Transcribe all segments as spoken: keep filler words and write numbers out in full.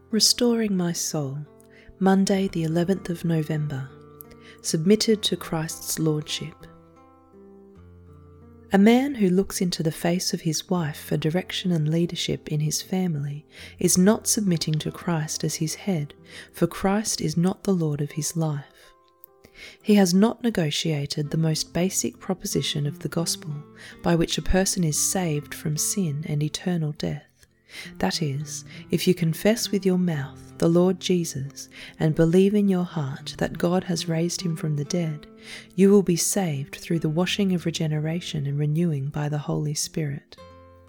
Restoring my soul, Monday the eleventh of November. Submitted to Christ's Lordship. A man who looks into the face of his wife for direction and leadership in his family is not submitting to Christ as his head, for Christ is not the Lord of his life. He has not negotiated the most basic proposition of the gospel by which a person is saved from sin and eternal death. That is, if you confess with your mouth the Lord Jesus and believe in your heart that God has raised him from the dead, you will be saved through the washing of regeneration and renewing by the Holy Spirit.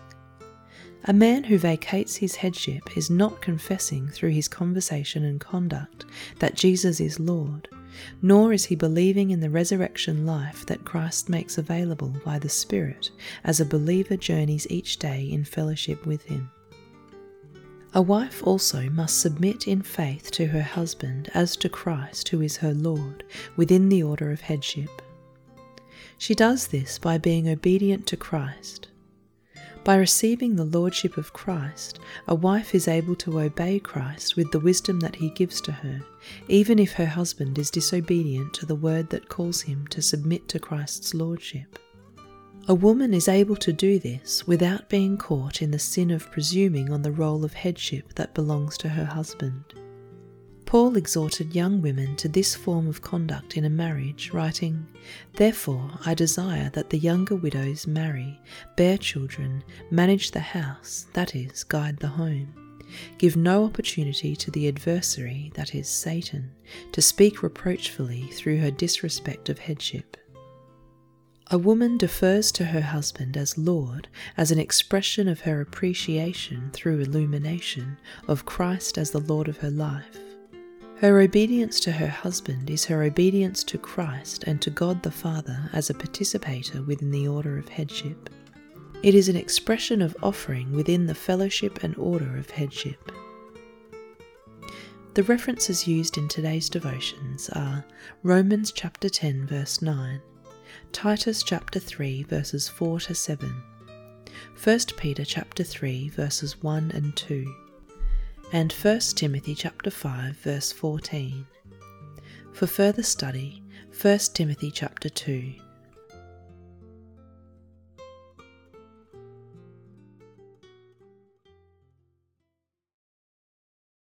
A man who vacates his headship is not confessing through his conversation and conduct that Jesus is Lord, nor is he believing in the resurrection life that Christ makes available by the Spirit as a believer journeys each day in fellowship with him. A wife also must submit in faith to her husband as to Christ, who is her Lord, within the order of headship. She does this by being obedient to Christ. By receiving the Lordship of Christ, a wife is able to obey Christ with the wisdom that he gives to her, even if her husband is disobedient to the word that calls him to submit to Christ's Lordship. A woman is able to do this without being caught in the sin of presuming on the role of headship that belongs to her husband. Paul exhorted young women to this form of conduct in a marriage, writing, "Therefore I desire that the younger widows marry, bear children, manage the house, that is, guide the home. Give no opportunity to the adversary, that is, Satan, to speak reproachfully through her disrespect of headship." A woman defers to her husband as Lord as an expression of her appreciation through illumination of Christ as the Lord of her life. Her obedience to her husband is her obedience to Christ and to God the Father as a participator within the order of headship. It is an expression of offering within the fellowship and order of headship. The references used in today's devotions are Romans chapter ten verse nine, Titus chapter three verses four to seven, First Peter chapter three verses one and two, and First Timothy chapter five verse fourteen. For further study, First Timothy chapter two,